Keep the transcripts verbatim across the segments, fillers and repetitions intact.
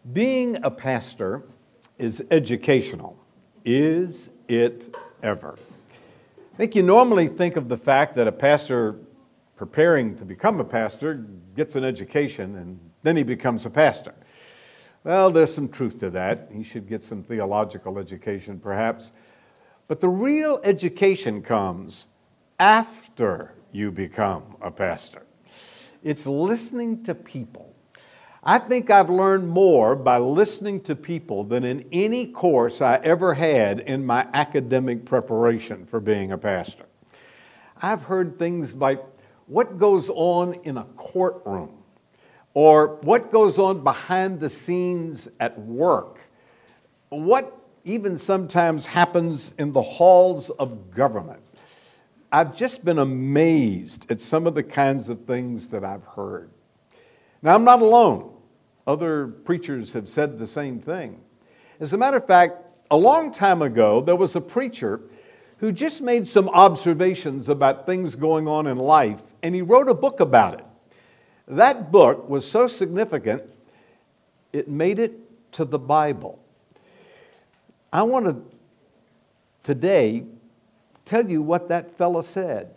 Being a pastor is educational. Is it ever? I think you normally think of the fact that a pastor preparing to become a pastor gets an education and then he becomes a pastor. Well, there's some truth to that. He should get some theological education perhaps. But the real education comes after you become a pastor. It's listening to people. I think I've learned more by listening to people than in any course I ever had in my academic preparation for being a pastor. I've heard things like what goes on in a courtroom, or what goes on behind the scenes at work, what even sometimes happens in the halls of government. I've just been amazed at some of the kinds of things that I've heard. Now, I'm not alone. Other preachers have said the same thing. As a matter of fact, a long time ago, there was a preacher who just made some observations about things going on in life, and he wrote a book about it. That book was so significant, it made it to the Bible. I want to today tell you what that fella said.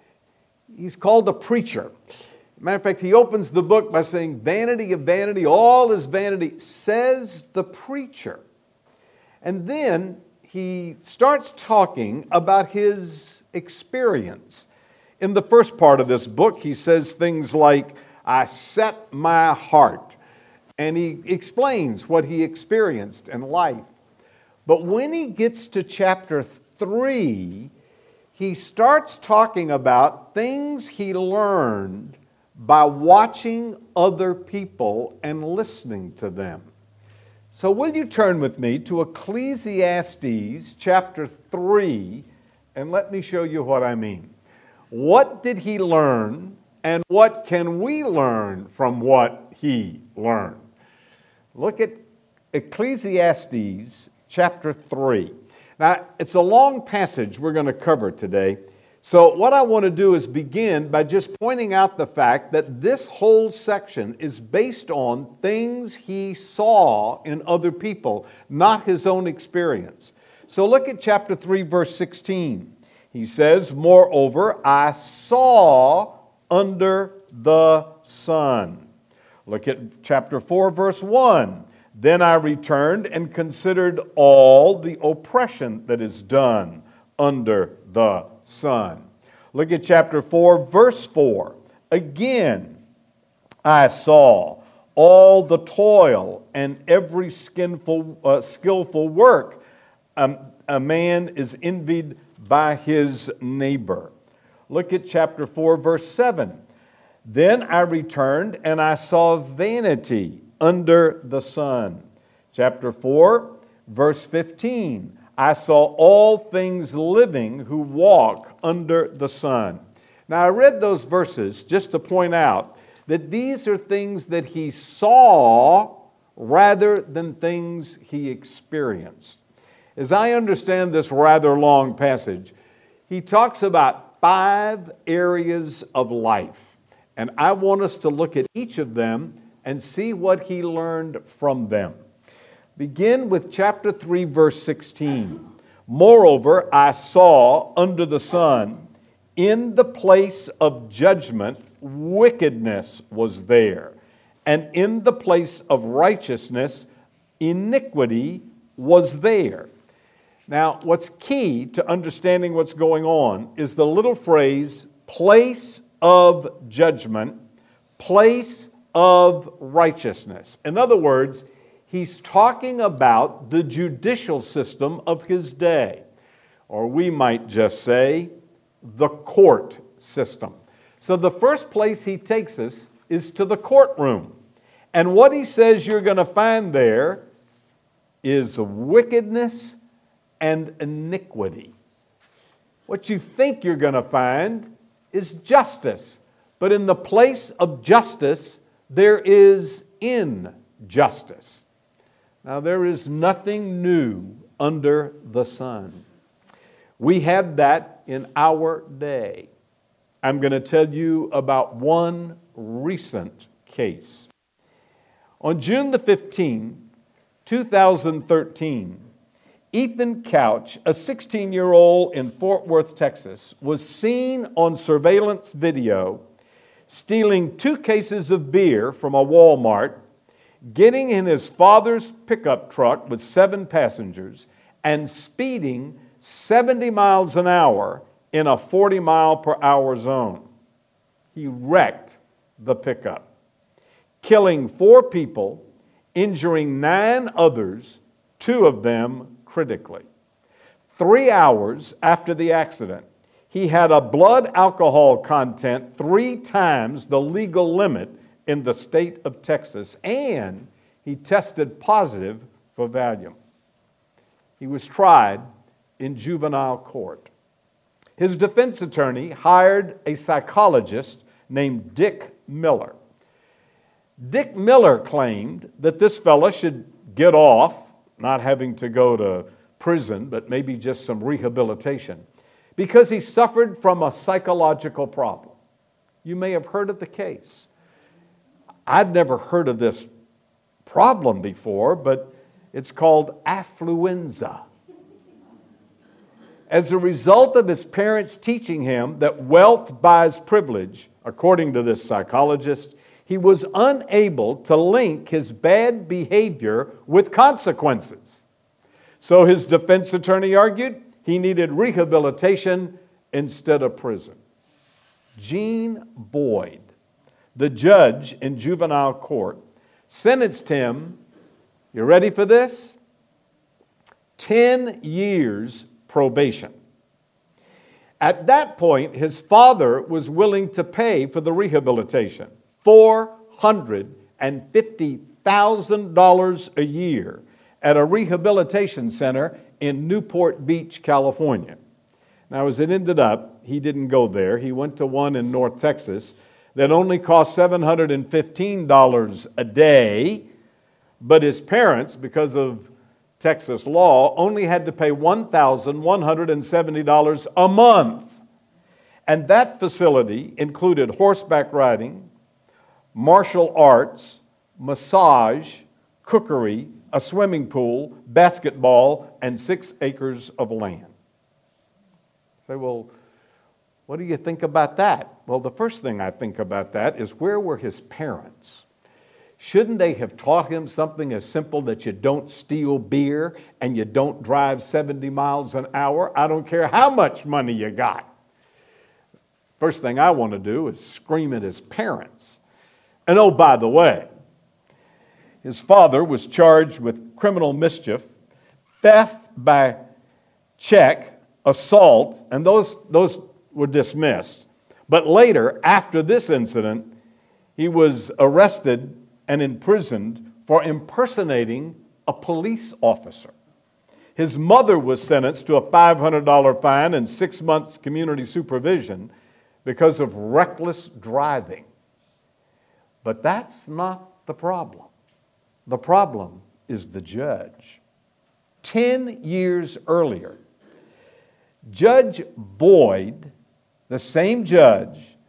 He's called a preacher. Matter of fact, he opens the book by saying, "Vanity of vanity, all is vanity, says the preacher." And then he starts talking about his experience. In the first part of this book, he says things like, "I set my heart." And he explains what he experienced in life. But when he gets to chapter three, he starts talking about things he learned by watching other people and listening to them. So will you turn with me to Ecclesiastes chapter three, and let me show you what I mean. What did he learn, and what can we learn from what he learned? Look at Ecclesiastes chapter three. Now, it's a long passage we're going to cover today. So what I want to do is begin by just pointing out the fact that this whole section is based on things he saw in other people, not his own experience. So look at chapter three, verse sixteen. He says, "Moreover, I saw under the sun." Look at chapter four, verse one. "Then I returned and considered all the oppression that is done under the sun." Look at chapter four, verse four. "Again, I saw all the toil and every skillful, uh, skillful work. Um, a man is envied by his neighbor." Look at chapter four, verse seven. "Then I returned and I saw vanity under the sun." Chapter four, verse fifteen. "I saw all things living who walk under the sun." Now, I read those verses just to point out that these are things that he saw rather than things he experienced. As I understand this rather long passage, he talks about five areas of life. And I want us to look at each of them and see what he learned from them. Begin with chapter three, verse sixteen. "Moreover, I saw under the sun, in the place of judgment, wickedness was there, and in the place of righteousness, iniquity was there." Now, what's key to understanding what's going on is the little phrase, place of judgment, place of righteousness. In other words, he's talking about the judicial system of his day, or we might just say the court system. So the first place he takes us is to the courtroom. And what he says you're going to find there is wickedness and iniquity. What you think you're going to find is justice. But in the place of justice, there is injustice. Now, there is nothing new under the sun. We have that in our day. I'm going to tell you about one recent case. On June the fifteenth, two thousand thirteen, Ethan Couch, a sixteen-year-old in Fort Worth, Texas, was seen on surveillance video stealing two cases of beer from a Walmart, getting in his father's pickup truck with seven passengers, and speeding seventy miles an hour in a forty mile per hour zone. He wrecked the pickup, killing four people, injuring nine others, two of them critically. Three hours after the accident, he had a blood alcohol content three times the legal limit in the state of Texas, and he tested positive for Valium. He was tried in juvenile court. His defense attorney hired a psychologist named Dick Miller. Dick Miller claimed that this fella should get off, not having to go to prison, but maybe just some rehabilitation, because he suffered from a psychological problem. You may have heard of the case. I'd never heard of this problem before, but it's called affluenza. As a result of his parents teaching him that wealth buys privilege, according to this psychologist, he was unable to link his bad behavior with consequences. So his defense attorney argued he needed rehabilitation instead of prison. Gene Boyd, the judge in juvenile court, sentenced him, you ready for this? ten years probation. At that point, his father was willing to pay for the rehabilitation, four hundred fifty thousand dollars a year at a rehabilitation center in Newport Beach, California. Now, as it ended up, he didn't go there. He went to one in North Texas that only cost seven hundred fifteen dollars a day, but his parents, because of Texas law, only had to pay one thousand one hundred seventy dollars a month. And that facility included horseback riding, martial arts, massage, cookery, a swimming pool, basketball, and six acres of land. Say, well, what do you think about that? Well, the first thing I think about that is, where were his parents? Shouldn't they have taught him something as simple that you don't steal beer and you don't drive seventy miles an hour? I don't care how much money you got. First thing I want to do is scream at his parents. And oh, by the way, his father was charged with criminal mischief, theft by check, assault, and those, those were dismissed. But later, after this incident, he was arrested and imprisoned for impersonating a police officer. His mother was sentenced to a five hundred dollars fine and six months community supervision because of reckless driving. But that's not the problem. The problem is the judge. Ten years earlier, Judge Boyd, the same judge,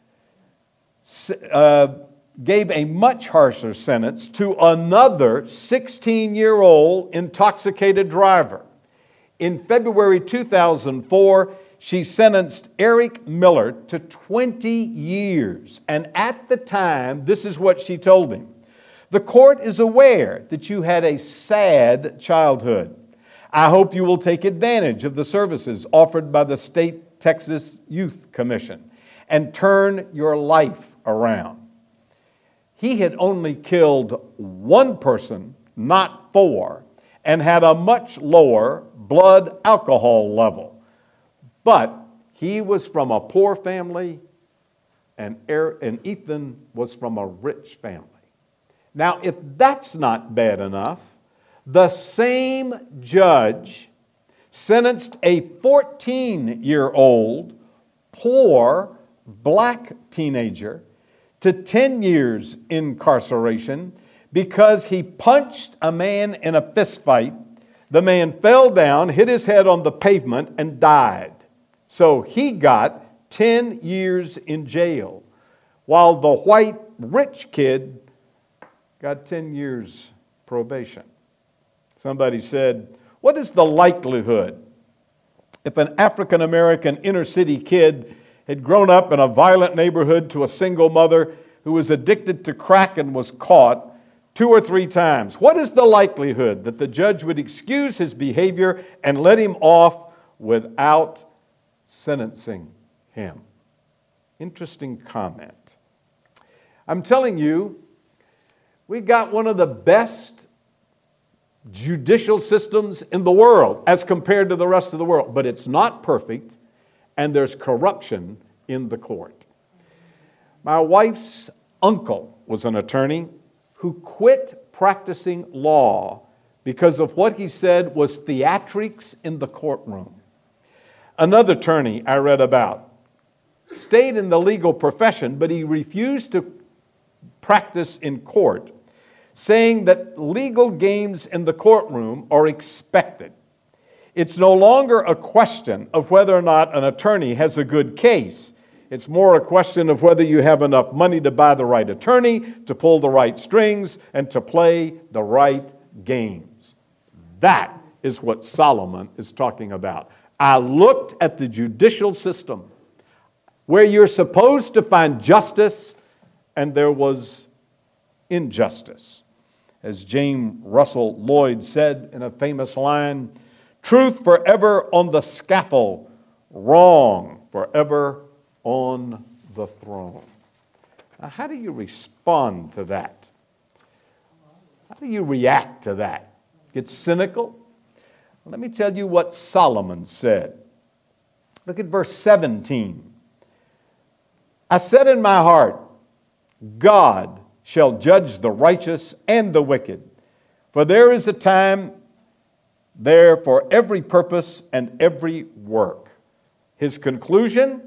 uh, gave a much harsher sentence to another sixteen-year-old intoxicated driver. In February two thousand four, she sentenced Eric Miller to twenty years. And at the time, this is what she told him: "The court is aware that you had a sad childhood. I hope you will take advantage of the services offered by the State Texas Youth Commission and turn your life around." He had only killed one person, not four, and had a much lower blood alcohol level. But he was from a poor family, and Ethan was from a rich family. Now, if that's not bad enough, the same judge sentenced a fourteen-year-old poor black teenager to ten years incarceration because he punched a man in a fistfight. The man fell down, hit his head on the pavement, and died. So he got ten years in jail, while the white rich kid got ten years probation. Somebody said, what is the likelihood if an African American inner city kid had grown up in a violent neighborhood to a single mother who was addicted to crack and was caught two or three times? What is the likelihood that the judge would excuse his behavior and let him off without sentencing him? Interesting comment. I'm telling you, we got one of the best judicial systems in the world as compared to the rest of the world, but it's not perfect, and there's corruption in the court. My wife's uncle was an attorney who quit practicing law because of what he said was theatrics in the courtroom. Another attorney I read about stayed in the legal profession, but he refused to practice in court, saying that legal games in the courtroom are expected. It's no longer a question of whether or not an attorney has a good case. It's more a question of whether you have enough money to buy the right attorney, to pull the right strings, and to play the right games. That is what Solomon is talking about. I looked at the judicial system where you're supposed to find justice, and there was injustice. As James Russell Lloyd said in a famous line, truth forever on the scaffold, wrong forever on the throne. Now, how do you respond to that? How do you react to that? Get cynical? Let me tell you what Solomon said. Look at verse seventeen. I said in my heart, God shall judge the righteous and the wicked, for there is a time there for every purpose and every work. His conclusion,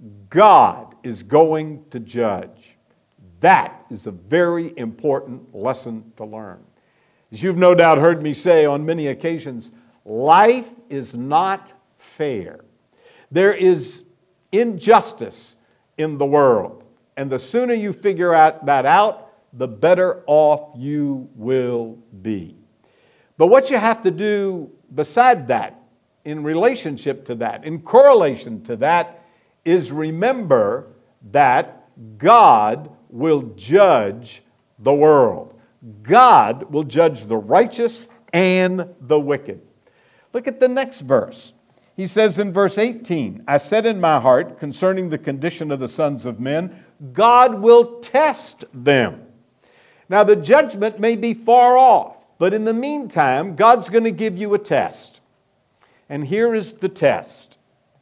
God is going to judge. That is a very important lesson to learn. As you've no doubt heard me say on many occasions, life is not fair. There is injustice in the world. And the sooner you figure out that out, the better off you will be. But what you have to do beside that, in relationship to that, in correlation to that, is remember that God will judge the world. God will judge the righteous and the wicked. Look at the next verse. He says in verse eighteen, I said in my heart concerning the condition of the sons of men, God will test them. Now the judgment may be far off, but in the meantime, God's going to give you a test. And here is the test.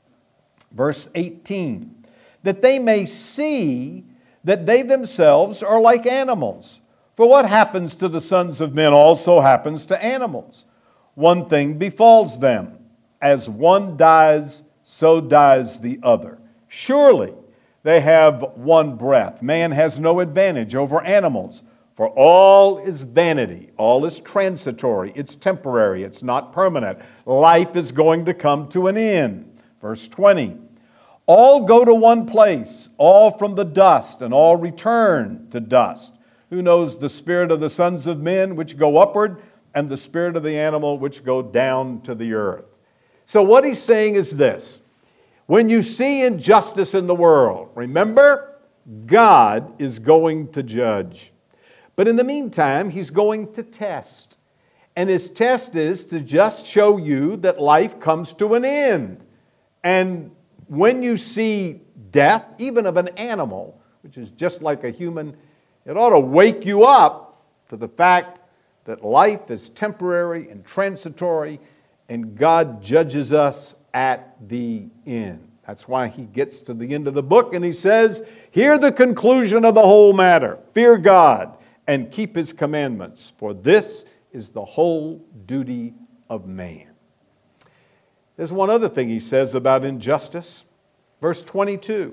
Verse eighteen, that they may see that they themselves are like animals. For what happens to the sons of men also happens to animals. One thing befalls them. As one dies, so dies the other. Surely they have one breath. Man has no advantage over animals. For all is vanity, all is transitory, it's temporary, it's not permanent. Life is going to come to an end. Verse twenty, all go to one place, all from the dust, and all return to dust. Who knows the spirit of the sons of men which go upward, and the spirit of the animal which go down to the earth? So what he's saying is this. When you see injustice in the world, remember, God is going to judge. But in the meantime, he's going to test. And his test is to just show you that life comes to an end. And when you see death, even of an animal, which is just like a human, it ought to wake you up to the fact that life is temporary and transitory, and God judges us at the end. That's why he gets to the end of the book and he says, hear the conclusion of the whole matter. Fear God and keep his commandments, for this is the whole duty of man. There's one other thing he says about injustice. Verse twenty-two.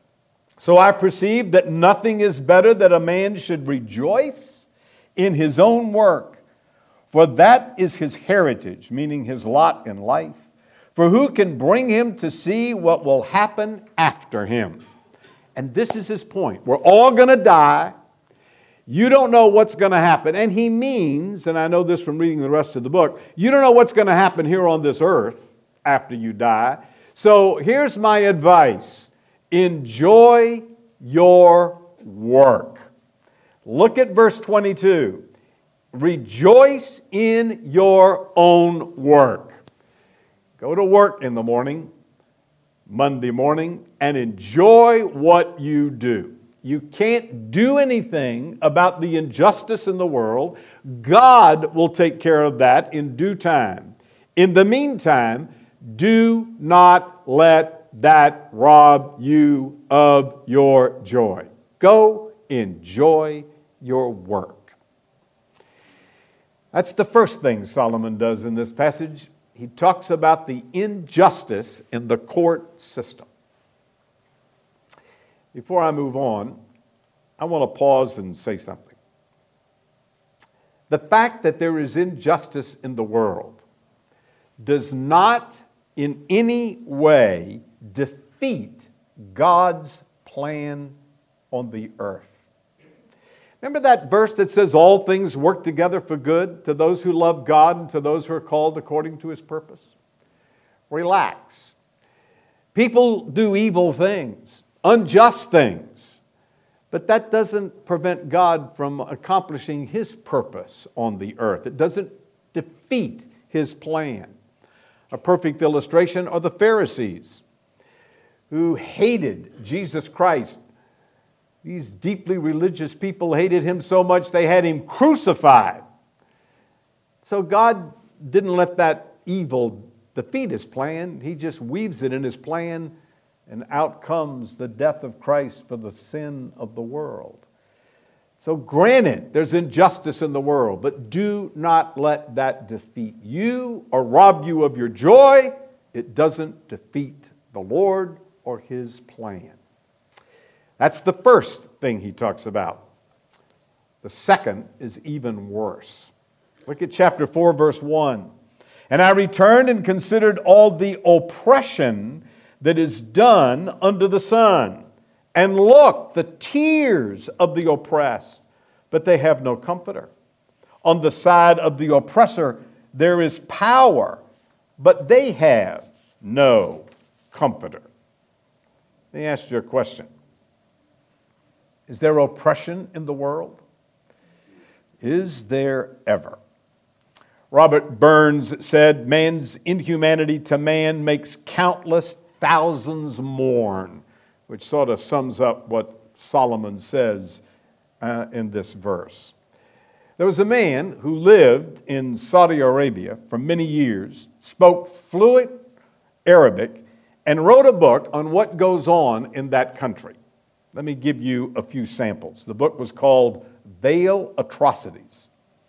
So I perceive that nothing is better that a man should rejoice in his own work, for that is his heritage, meaning his lot in life. For who can bring him to see what will happen after him? And this is his point. We're all going to die. You don't know what's going to happen. And he means, and I know this from reading the rest of the book, you don't know what's going to happen here on this earth after you die. So here's my advice. Enjoy your work. Look at verse twenty-two. Rejoice in your own work. Go to work in the morning, Monday morning, and enjoy what you do. You can't do anything about the injustice in the world. God will take care of that in due time. In the meantime, do not let that rob you of your joy. Go enjoy your work. That's the first thing Solomon does in this passage. He talks about the injustice in the court system. Before I move on, I want to pause and say something. The fact that there is injustice in the world does not in any way defeat God's plan on the earth. Remember that verse that says all things work together for good to those who love God and to those who are called according to his purpose? Relax. People do evil things, unjust things, but that doesn't prevent God from accomplishing his purpose on the earth. It doesn't defeat his plan. A perfect illustration are the Pharisees, who hated Jesus Christ. These deeply religious people hated him so much they had him crucified. So God didn't let that evil defeat his plan. He just weaves it in his plan, and out comes the death of Christ for the sin of the world. So granted, there's injustice in the world, but do not let that defeat you or rob you of your joy. It doesn't defeat the Lord or his plan. That's the first thing he talks about. The second is even worse. Look at chapter four, verse one. And I returned and considered all the oppression that is done under the sun. And look, the tears of the oppressed, but they have no comforter. On the side of the oppressor there is power, but they have no comforter. Let me ask you a question. Is there oppression in the world? Is there ever? Robert Burns said, man's inhumanity to man makes countless thousands mourn, which sort of sums up what Solomon says uh, in this verse. There was a man who lived in Saudi Arabia for many years, spoke fluent Arabic, and wrote a book on what goes on in that country. Let me give you a few samples. The book was called Veil Atrocities.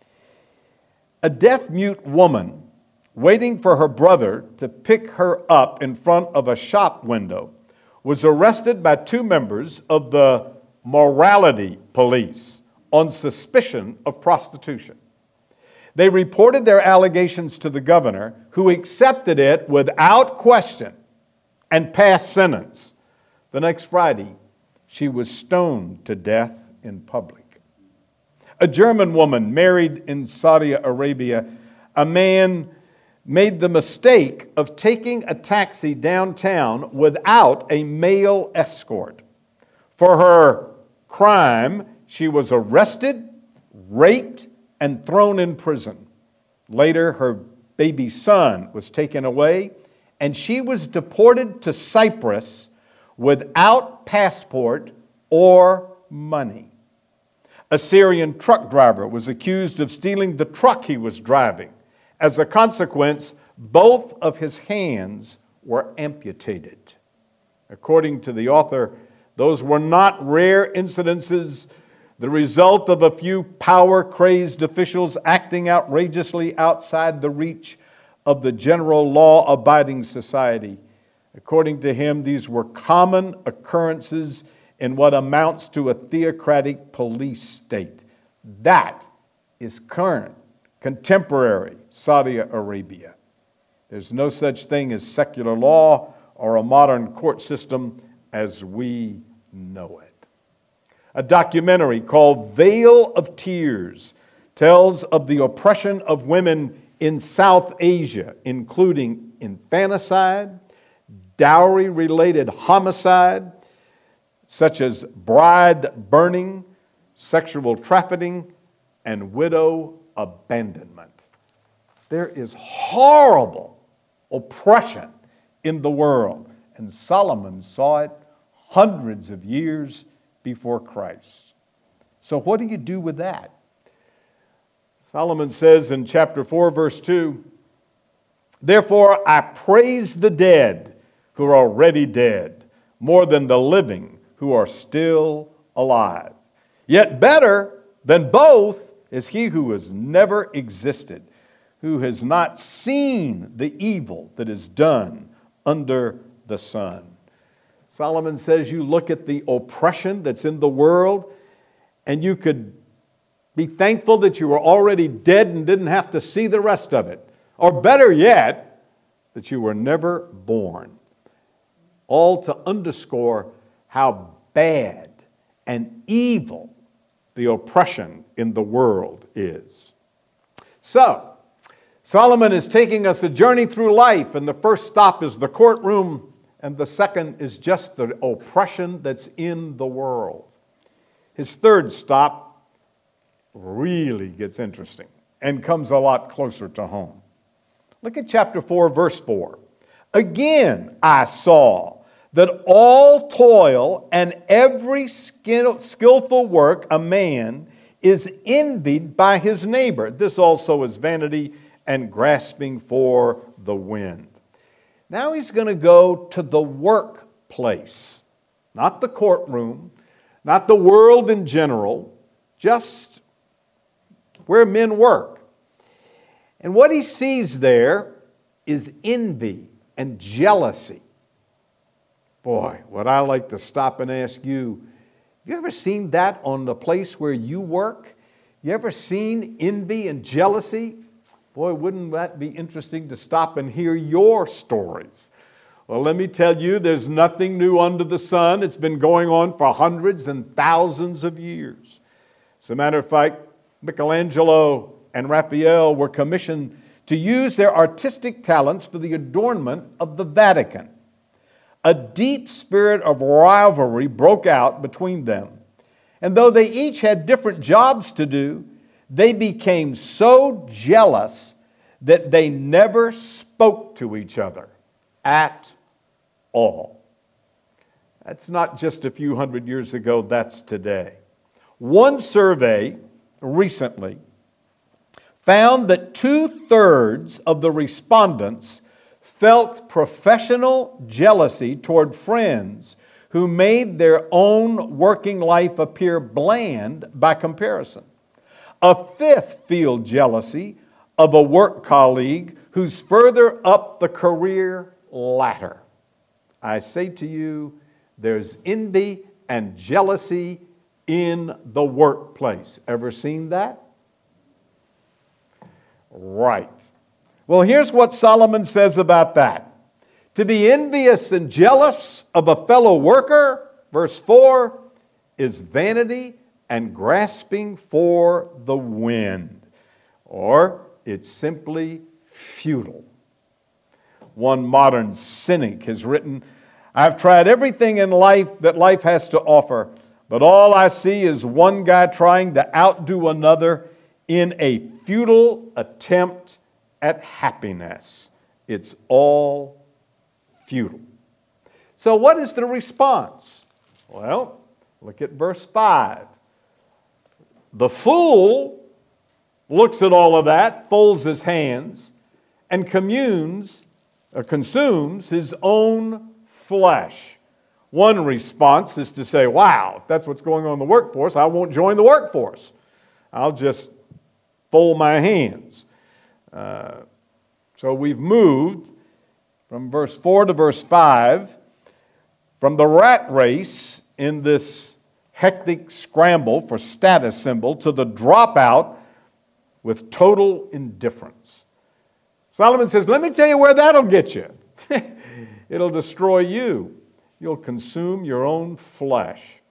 A deaf-mute woman waiting for her brother to pick her up in front of a shop window was arrested by two members of the morality police on suspicion of prostitution. They reported their allegations to the governor, who accepted it without question and passed sentence. The next Friday, she was stoned to death in public. A German woman married in Saudi Arabia, a man made the mistake of taking a taxi downtown without a male escort. For her crime, she was arrested, raped, and thrown in prison. Later, her baby son was taken away, and she was deported to Cyprus without passport or money. A Syrian truck driver was accused of stealing the truck he was driving. As a consequence, both of his hands were amputated. According to the author, those were not rare incidences, the result of a few power-crazed officials acting outrageously outside the reach of the general law-abiding society. According to him, these were common occurrences in what amounts to a theocratic police state. That is current, contemporary Saudi Arabia. There's no such thing as secular law or a modern court system as we know it. A documentary called Veil of Tears tells of the oppression of women in South Asia, including infanticide, dowry-related homicide, such as bride burning, sexual trafficking, and widow abandonment. There is horrible oppression in the world, and Solomon saw it hundreds of years before Christ. So what do you do with that? Solomon says in chapter four, verse two, "Therefore I praise the dead who are already dead, more than the living who are still alive. Yet better than both is he who has never existed, who has not seen the evil that is done under the sun." Solomon says you look at the oppression that's in the world, and you could be thankful that you were already dead and didn't have to see the rest of it. Or better yet, that you were never born. All to underscore how bad and evil the oppression in the world is. So, Solomon is taking us a journey through life, and the first stop is the courtroom, and the second is just the oppression that's in the world. His third stop really gets interesting and comes a lot closer to home. Look at chapter four, verse four. "Again I saw that all toil and every skill, skillful work a man is envied by his neighbor. This also is vanity and grasping for the wind." Now he's going to go to the workplace, not the courtroom, not the world in general, just where men work. And what he sees there is envy and jealousy. Boy, would I like to stop and ask you, have you ever seen that on the place where you work? You ever seen envy and jealousy? Boy, wouldn't that be interesting to stop and hear your stories? Well, let me tell you, there's nothing new under the sun. It's been going on for hundreds and thousands of years. As a matter of fact, Michelangelo and Raphael were commissioned to use their artistic talents for the adornment of the Vatican. A deep spirit of rivalry broke out between them. And though they each had different jobs to do, they became so jealous that they never spoke to each other at all. That's not just a few hundred years ago, that's today. One survey recently found that two-thirds of the respondents felt professional jealousy toward friends who made their own working life appear bland by comparison. A fifth feel jealousy of a work colleague who's further up the career ladder. I say to you, there's envy and jealousy in the workplace. Ever seen that? Right. Well, here's what Solomon says about that. To be envious and jealous of a fellow worker, verse four, is vanity and grasping for the wind, or it's simply futile. One modern cynic has written, "I've tried everything in life that life has to offer, but all I see is one guy trying to outdo another in a futile attempt at happiness. It's all futile." So what is the response? Well, look at verse five. The fool looks at all of that, folds his hands, and communes or consumes his own flesh. One response is to say, wow, if that's what's going on in the workforce, I won't join the workforce. I'll just fold my hands. Uh, so we've moved from verse four to verse five, from the rat race in this hectic scramble for status symbol to the dropout with total indifference. Solomon says, let me tell you where that'll get you. It'll destroy you. You'll consume your own flesh.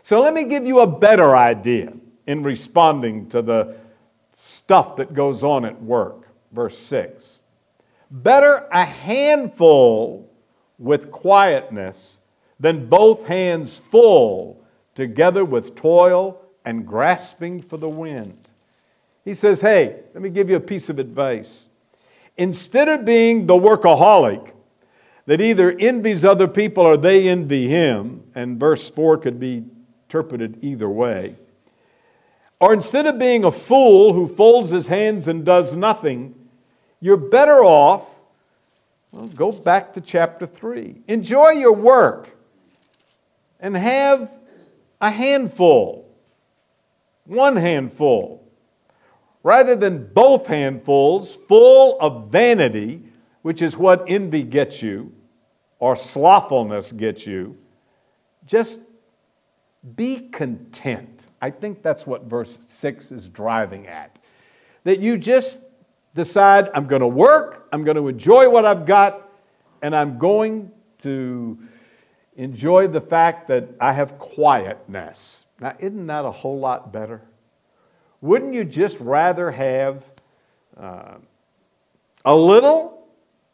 So let me give you a better idea in responding to the stuff that goes on at work. Verse six. Better a handful with quietness than both hands full together with toil and grasping for the wind. He says, hey, let me give you a piece of advice. Instead of being the workaholic that either envies other people or they envy him, and verse four could be interpreted either way, or instead of being a fool who folds his hands and does nothing, you're better off, well, go back to chapter three. Enjoy your work and have a handful, one handful, rather than both handfuls full of vanity, which is what envy gets you, or slothfulness gets you. Just be content. I think that's what verse six is driving at. That you just decide, I'm going to work, I'm going to enjoy what I've got, and I'm going to enjoy the fact that I have quietness. Now, isn't that a whole lot better? Wouldn't you just rather have uh, a little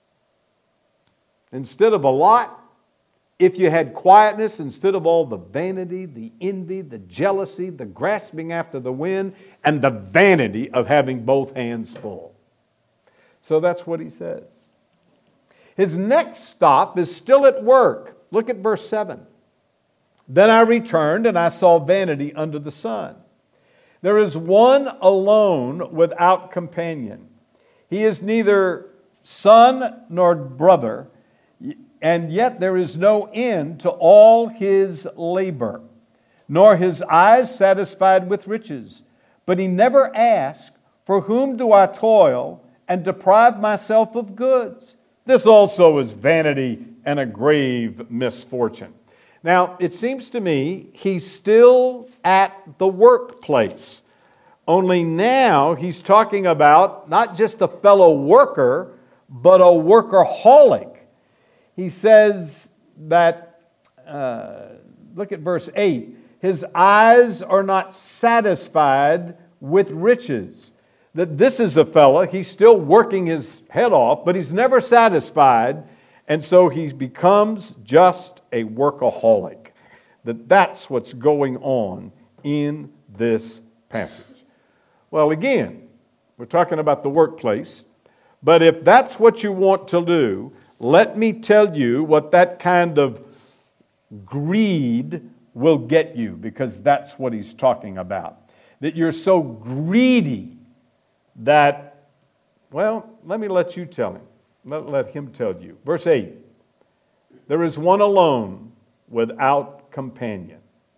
instead of a lot? If you had quietness instead of all the vanity, the envy, the jealousy, the grasping after the wind, and the vanity of having both hands full. So that's what he says. His next stop is still at work. Look at verse seven. Then I returned and I saw vanity under the sun. There is one alone without companion. He is neither son nor brother, and yet there is no end to all his labor, nor his eyes satisfied with riches. But he never asks, for whom do I toil and deprive myself of goods? This also is vanity and a grave misfortune. Now, it seems to me he's still at the workplace. Only now he's talking about not just a fellow worker, but a workaholic. He says that, uh, look at verse eight, his eyes are not satisfied with riches. That this is a fella, he's still working his head off, but he's never satisfied. And so he becomes just a workaholic. That that's what's going on in this passage. Well, again, we're talking about the workplace. But if that's what you want to do, let me tell you what that kind of greed will get you, because that's what he's talking about. That you're so greedy that, well, let me let you tell him. Let, let him tell you. Verse eight, there is one alone without companion.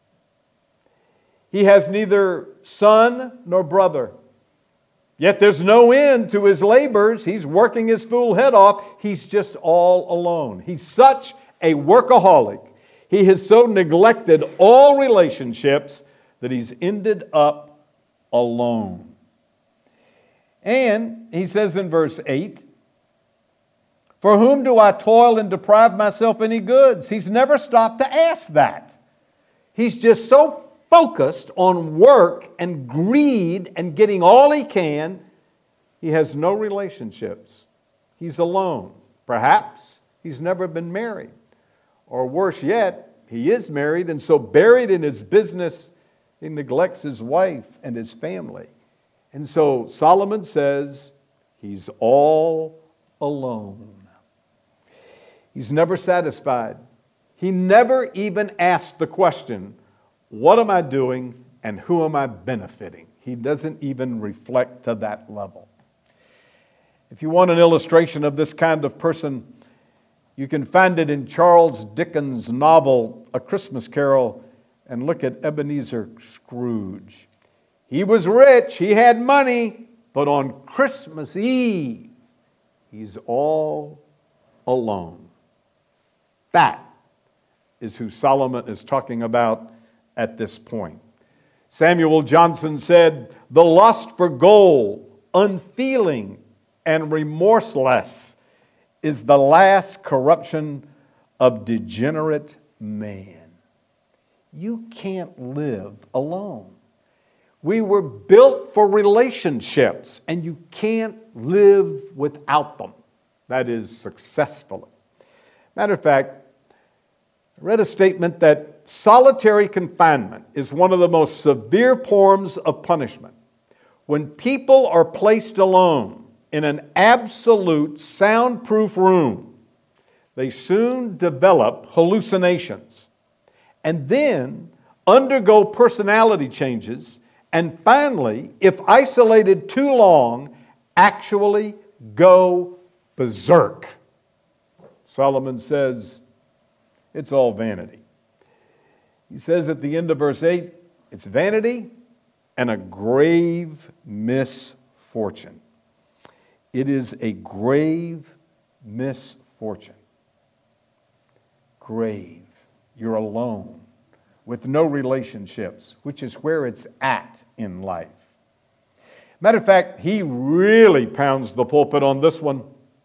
He has neither son nor brother. Yet there's no end to his labors. He's working his fool head off. He's just all alone. He's such a workaholic. He has so neglected all relationships that he's ended up alone. And he says in verse eight, for whom do I toil and deprive myself any goods? He's never stopped to ask that. He's just so focused on work and greed and getting all he can, he has no relationships. He's alone. Perhaps he's never been married. Or worse yet, he is married and so buried in his business, he neglects his wife and his family. And so Solomon says he's all alone. He's never satisfied. He never even asked the question, what am I doing and who am I benefiting? He doesn't even reflect to that level. If you want an illustration of this kind of person, you can find it in Charles Dickens' novel, A Christmas Carol, and look at Ebenezer Scrooge. He was rich, he had money, but on Christmas Eve, he's all alone. That is who Solomon is talking about at this point. Samuel Johnson said, the lust for gold, unfeeling and remorseless, is the last corruption of degenerate man. You can't live alone. We were built for relationships, and you can't live without them. That is, successfully. Matter of fact, I read a statement that solitary confinement is one of the most severe forms of punishment. When people are placed alone in an absolute soundproof room, they soon develop hallucinations and then undergo personality changes, and finally, if isolated too long, actually go berserk. Solomon says it's all vanity. He says at the end of verse eight, it's vanity and a grave misfortune. It is a grave misfortune. Grave. You're alone with no relationships, which is where it's at in life. Matter of fact, he really pounds the pulpit on this one.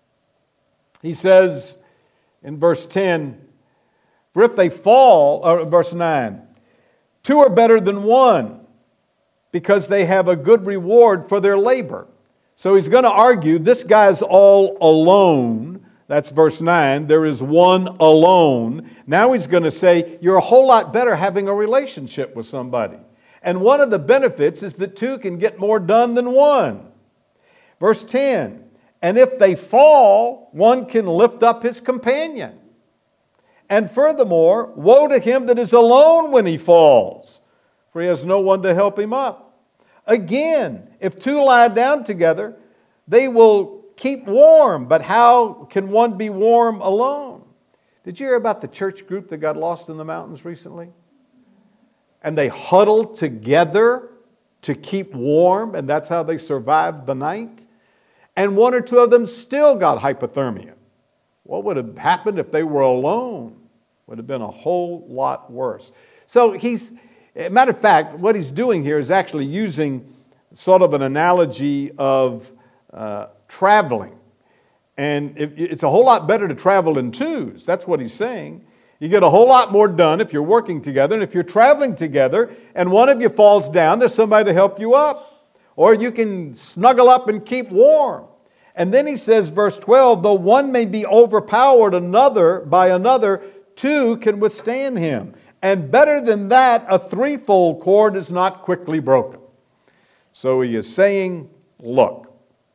He says in verse ten, for if they fall, or verse nine, two are better than one, because they have a good reward for their labor. So he's going to argue this guy's all alone. That's verse nine. There is one alone. Now he's going to say you're a whole lot better having a relationship with somebody. And one of the benefits is that two can get more done than one. Verse ten, and if they fall, one can lift up his companion. And furthermore, woe to him that is alone when he falls, for he has no one to help him up. Again, if two lie down together, they will keep warm. But how can one be warm alone? Did you hear about the church group that got lost in the mountains recently? And they huddled together to keep warm, and that's how they survived the night. And one or two of them still got hypothermia. What would have happened if they were alone? Would have been a whole lot worse. So he's, matter of fact, what he's doing here is actually using sort of an analogy of uh, traveling. And it, it's a whole lot better to travel in twos. That's what he's saying. You get a whole lot more done if you're working together. And if you're traveling together and one of you falls down, there's somebody to help you up. Or you can snuggle up and keep warm. And then he says, verse twelve, though one may be overpowered another by another, two can withstand him. And better than that, a threefold cord is not quickly broken. So he is saying, look,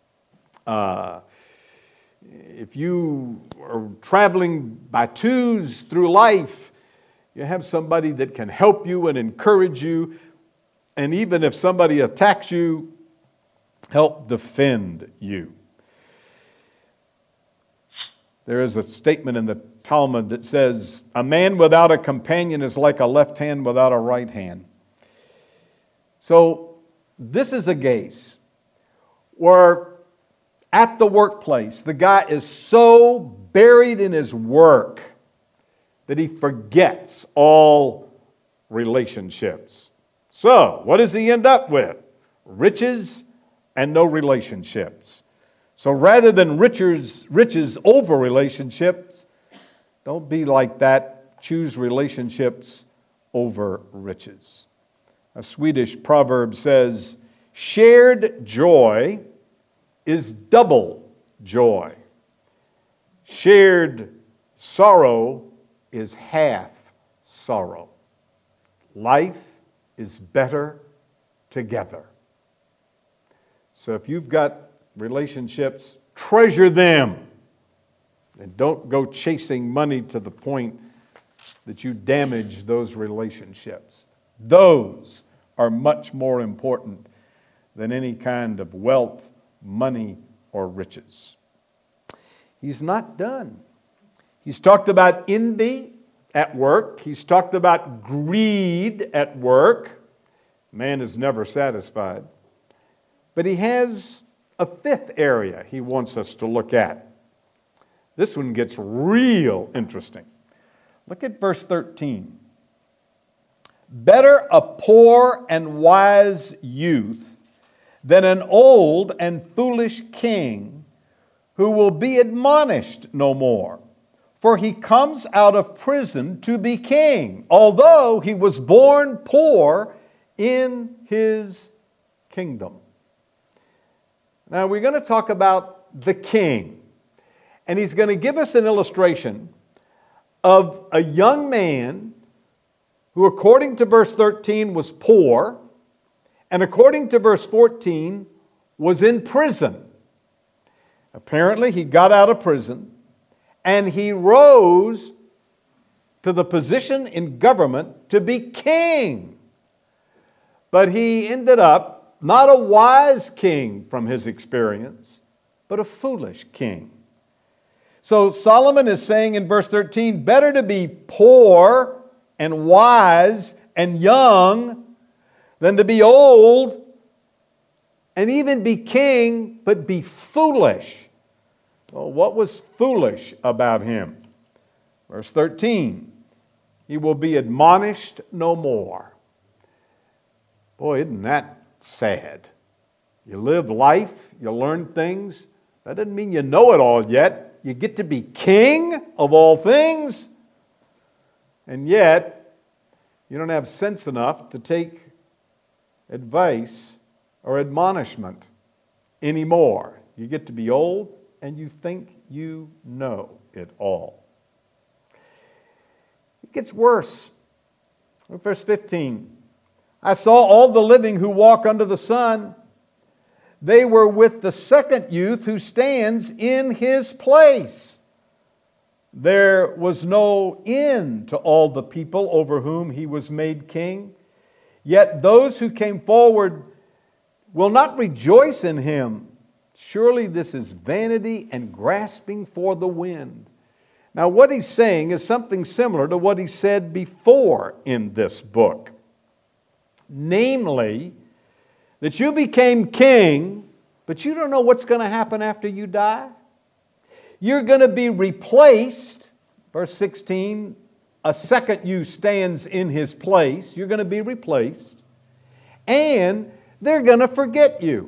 uh, if you are traveling by twos through life, you have somebody that can help you and encourage you. And even if somebody attacks you, help defend you. There is a statement in the Talmud that says, a man without a companion is like a left hand without a right hand. So this is a case where at the workplace, the guy is so buried in his work that he forgets all relationships. So what does he end up with? Riches and no relationships. So rather than riches, riches over relationships, don't be like that. Choose relationships over riches. A Swedish proverb says, shared joy is double joy. Shared sorrow is half sorrow. Life is better together. So if you've got relationships, treasure them. And don't go chasing money to the point that you damage those relationships. Those are much more important than any kind of wealth, money, or riches. He's not done. He's talked about envy at work. He's talked about greed at work. Man is never satisfied. But he has a fifth area he wants us to look at. This one gets real interesting. Look at verse thirteen. Better a poor and wise youth than an old and foolish king who will be admonished no more. for he comes out of prison to be king, although he was born poor in his kingdom. Now we're going to talk about the king, and he's going to give us an illustration of a young man who, according to verse thirteen, was poor, and according to verse fourteen, was in prison. Apparently, he got out of prison, and he rose to the position in government to be king. But he ended up not a wise king from his experience, but a foolish king. So Solomon is saying in verse thirteen, better to be poor and wise and young than to be old and even be king, but be foolish. Well, what was foolish about him? Verse thirteen, he will be admonished no more. Boy, isn't that sad? You live life, you learn things. That doesn't mean you know it all yet. You get to be king of all things, and yet you don't have sense enough to take advice or admonishment anymore. You get to be old and you think you know it all. It gets worse. Verse fifteen, I saw all the living who walk under the sun. They were with the second youth who stands in his place. There was no end to all the people over whom he was made king. Yet those who came forward will not rejoice in him. Surely this is vanity and grasping for the wind. Now what he's saying is something similar to what he said before in this book. Namely, that you became king, but you don't know what's going to happen after you die. You're going to be replaced. Verse sixteen, a second you stands in his place. You're going to be replaced. And they're going to forget you.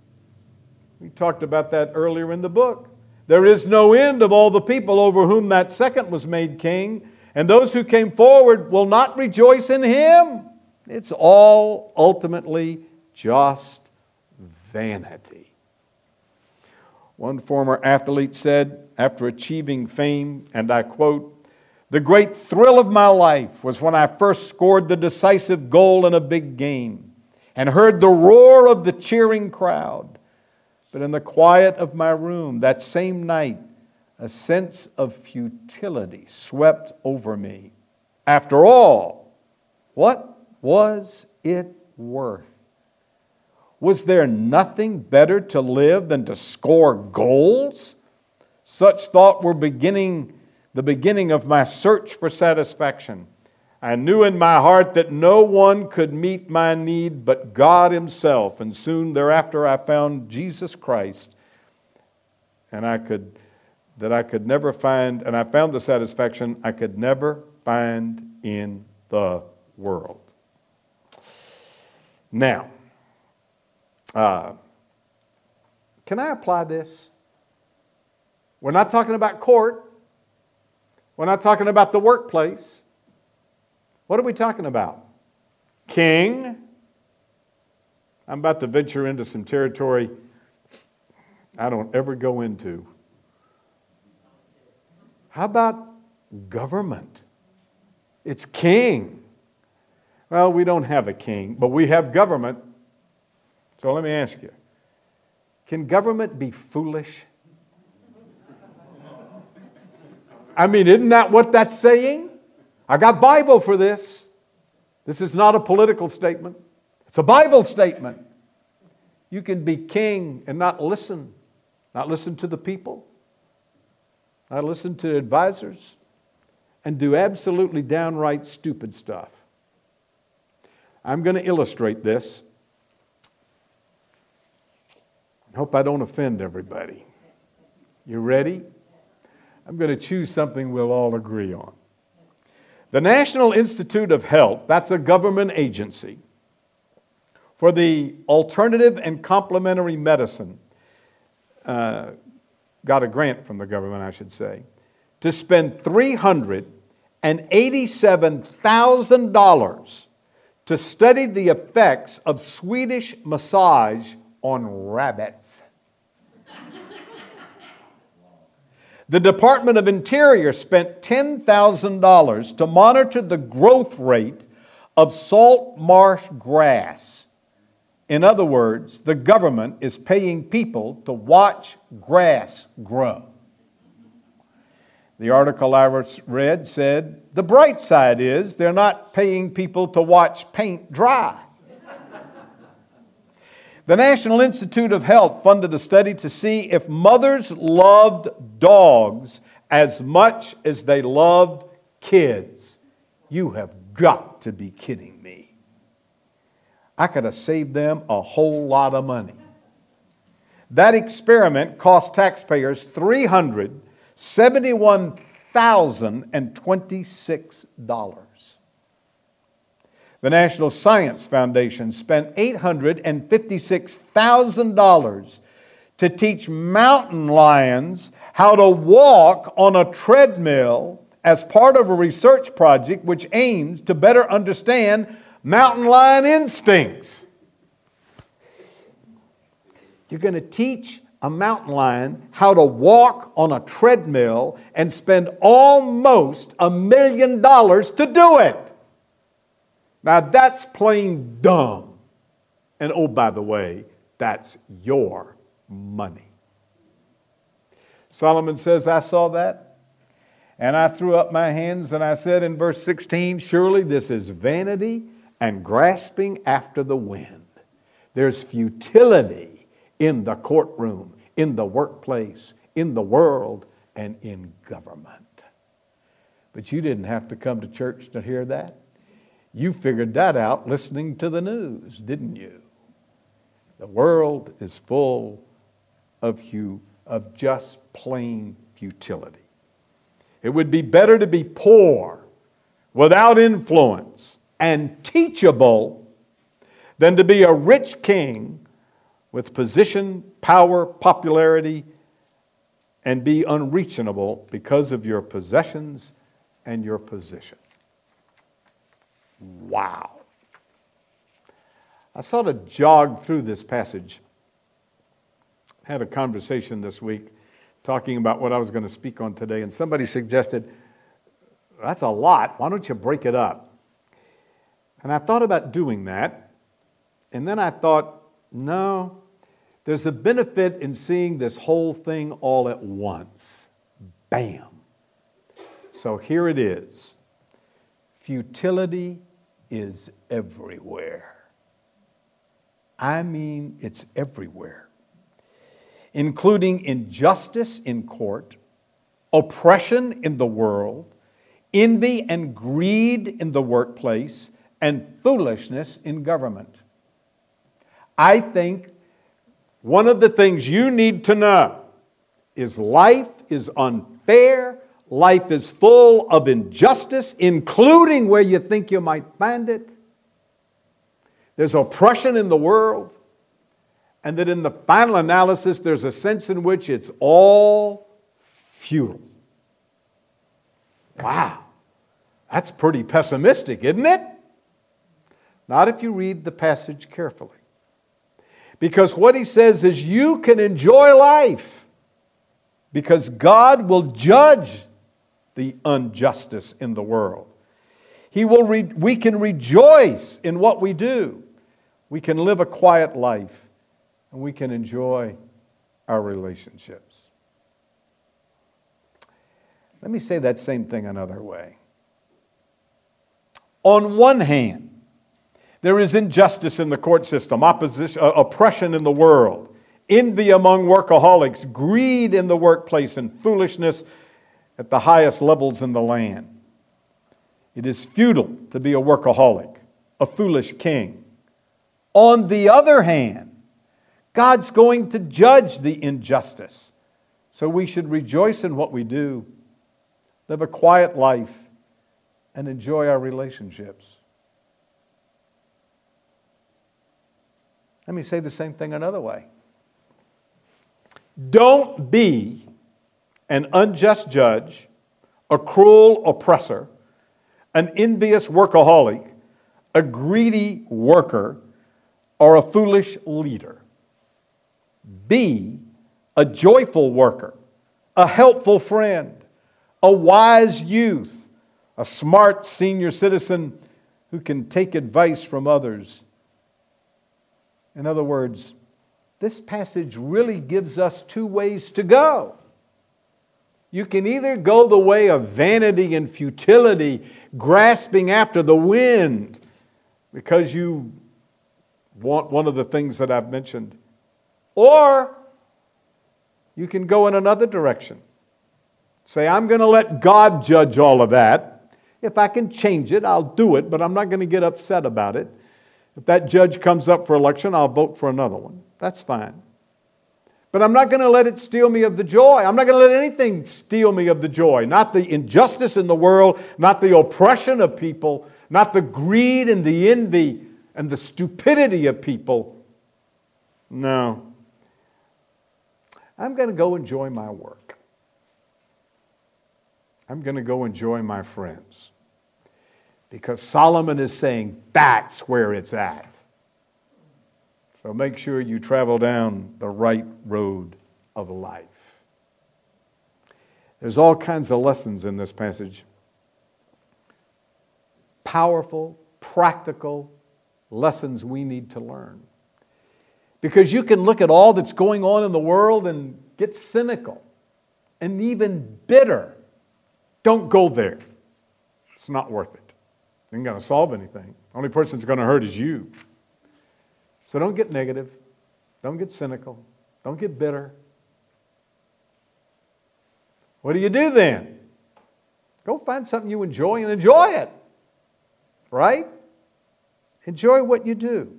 We talked about that earlier in the book. There is no end of all the people over whom that second was made king, and those who came forward will not rejoice in him. It's all ultimately just vanity. One former athlete said, after achieving fame, and I quote, "The great thrill of my life was when I first scored the decisive goal in a big game and heard the roar of the cheering crowd. But in the quiet of my room that same night, a sense of futility swept over me. After all, what was it worth? Was there nothing better to live than to score goals? Such thought were beginning the beginning of my search for satisfaction. I knew in my heart that no one could meet my need but God himself, and soon thereafter I found Jesus Christ, and I could that I could never find, and I found the satisfaction I could never find in the world." Now, uh, can I apply this? We're not talking about court. We're not talking about the workplace. What are we talking about? King. I'm about to venture into some territory I don't ever go into. How about government? It's king. Well, we don't have a king, but we have government. So let me ask you, can government be foolish? I mean, isn't that what that's saying? I got Bible for this. This is not a political statement. It's a Bible statement. You can be king and not listen. Not listen to the people. Not listen to advisors. And do absolutely downright stupid stuff. I'm going to illustrate this. I hope I don't offend everybody. You ready? I'm going to choose something we'll all agree on. The National Institute of Health, that's a government agency for the alternative and complementary medicine, uh, got a grant from the government, I should say, to spend three hundred eighty-seven thousand dollars to study the effects of Swedish massage on rabbits. The Department of Interior spent ten thousand dollars to monitor the growth rate of salt marsh grass. In other words, the government is paying people to watch grass grow. The article I read said, the bright side is they're not paying people to watch paint dry. The National Institute of Health funded a study to see if mothers loved dogs as much as they loved kids. You have got to be kidding me. I could have saved them a whole lot of money. That experiment cost taxpayers three hundred seventy-one thousand twenty-six dollars. The National Science Foundation spent eight hundred fifty-six thousand dollars to teach mountain lions how to walk on a treadmill as part of a research project which aims to better understand mountain lion instincts. You're going to teach a mountain lion how to walk on a treadmill and spend almost a million dollars to do it. Now that's plain dumb. And oh, by the way, that's your money. Solomon says, I saw that, and I threw up my hands, and I said in verse sixteen, surely this is vanity and grasping after the wind. There's futility in the courtroom, in the workplace, in the world, and in government. But you didn't have to come to church to hear that. You figured that out listening to the news, didn't you? The world is full of, hu- of just plain futility. It would be better to be poor, without influence, and teachable than to be a rich king with position, power, popularity, and be unreachable because of your possessions and your position. Wow. I sort of jogged through this passage. I had a conversation this week talking about what I was going to speak on today, and somebody suggested, that's a lot. Why don't you break it up? And I thought about doing that, and then I thought, no, there's a benefit in seeing this whole thing all at once. Bam. So here it is. Futility is everywhere. I mean, it's everywhere. Including injustice in court, oppression in the world, envy and greed in the workplace, and foolishness in government. I think one of the things you need to know is life is unfair, life is full of injustice, including where you think you might find it. There's oppression in the world, and that in the final analysis, there's a sense in which it's all futile. Wow, that's pretty pessimistic, isn't it? Not if you read the passage carefully. Because what he says is you can enjoy life because God will judge the injustice in the world. He will re- we can rejoice in what we do. We can live a quiet life, and we can enjoy our relationships. Let me say that same thing another way. On one hand, there is injustice in the court system, opposition, uh, oppression in the world, envy among workaholics, greed in the workplace, and foolishness at the highest levels in the land. It is futile to be a workaholic, a foolish king. On the other hand, God's going to judge the injustice. So we should rejoice in what we do, live a quiet life, and enjoy our relationships. Let me say the same thing another way. Don't be an unjust judge a cruel oppressor, an envious workaholic, a greedy worker, or a foolish leader. Be a joyful worker, a helpful friend, a wise youth, a smart senior citizen who can take advice from others. In other words, this passage really gives us two ways to go. You can either go the way of vanity and futility, grasping after the wind because you want one of the things that I've mentioned, or you can go in another direction. Say, I'm going to let God judge all of that. If I can change it, I'll do it, but I'm not going to get upset about it. If that judge comes up for election, I'll vote for another one. That's fine. But I'm not going to let it steal me of the joy. I'm not going to let anything steal me of the joy. Not the injustice in the world, not the oppression of people, not the greed and the envy and the stupidity of people. No. I'm going to go enjoy my work. I'm going to go enjoy my friends. Because Solomon is saying that's where it's at. So make sure you travel down the right road of life. There's all kinds of lessons in this passage. Powerful, practical lessons we need to learn. Because you can look at all that's going on in the world and get cynical and even bitter. Don't go there. It's not worth it. It ain't going to solve anything. The only person that's going to hurt is you. So don't get negative. Don't get cynical. Don't get bitter. What do you do then? Go find something you enjoy and enjoy it. Right? Enjoy what you do.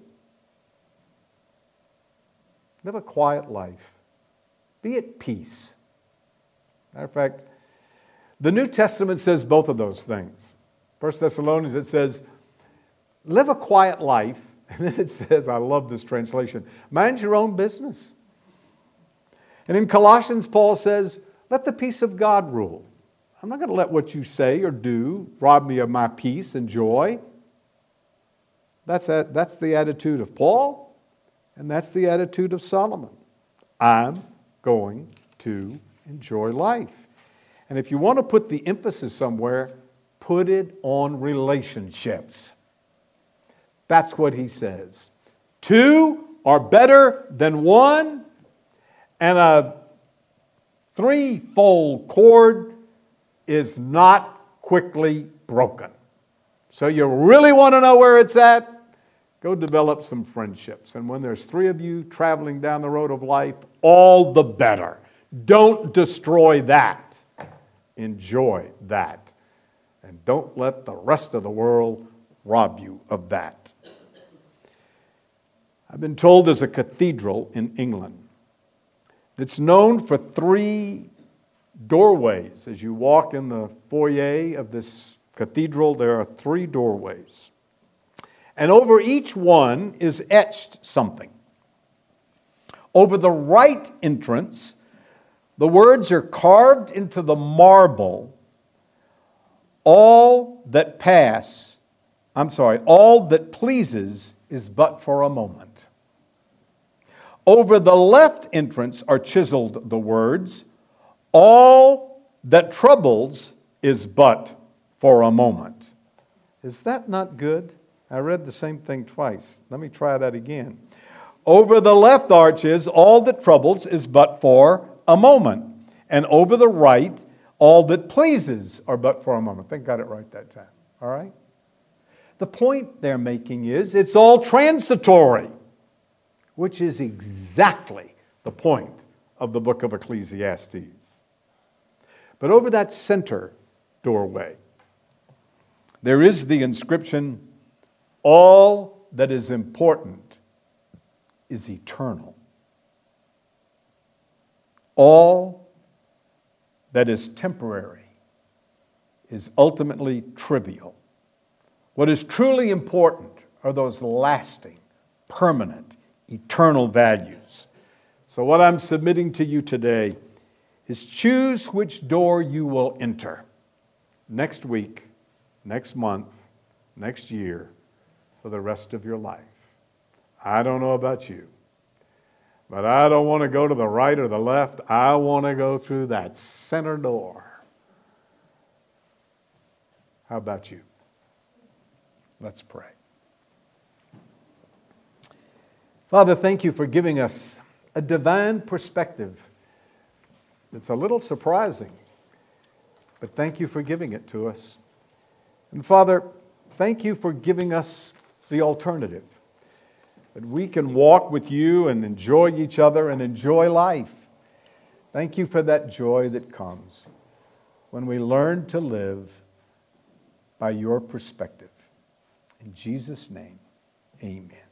Live a quiet life. Be at peace. Matter of fact, the New Testament says both of those things. First Thessalonians, it says, live a quiet life. And then it says, I love this translation, mind your own business. And in Colossians, Paul says, let the peace of God rule. I'm not going to let what you say or do rob me of my peace and joy. That's, a, that's the attitude of Paul, and that's the attitude of Solomon. I'm going to enjoy life. And if you want to put the emphasis somewhere, put it on relationships. That's what he says. Two are better than one, and a threefold cord is not quickly broken. So you really want to know where it's at? Go develop some friendships. And when there's three of you traveling down the road of life, all the better. Don't destroy that. Enjoy that. And don't let the rest of the world rob you of that. I've been told there's a cathedral in England that's known for three doorways. As you walk in the foyer of this cathedral, there are three doorways. And over each one is etched something. Over the right entrance, the words are carved into the marble, all that pass, I'm sorry, all that pleases is but for a moment. Over the left entrance are chiseled the words, all that troubles is but for a moment. Is that not good? I read the same thing twice. Let me try that again. Over the left arch is, all that troubles is but for a moment. And over the right, all that pleases are but for a moment. I think I got it right that time. All right? The point they're making is it's all transitory, which is exactly the point of the book of Ecclesiastes. But over that center doorway, there is the inscription, all that is important is eternal. All that is temporary is ultimately trivial. What is truly important are those lasting, permanent, eternal values. So what I'm submitting to you today is choose which door you will enter. next week, next month, next year, for the rest of your life. I don't know about you, but I don't want to go to the right or the left. I want to go through that center door. How about you? Let's pray. Father, thank you for giving us a divine perspective. It's a little surprising, but thank you for giving it to us. And Father, thank you for giving us the alternative, that we can walk with you and enjoy each other and enjoy life. Thank you for that joy that comes when we learn to live by your perspective. In Jesus' name, amen.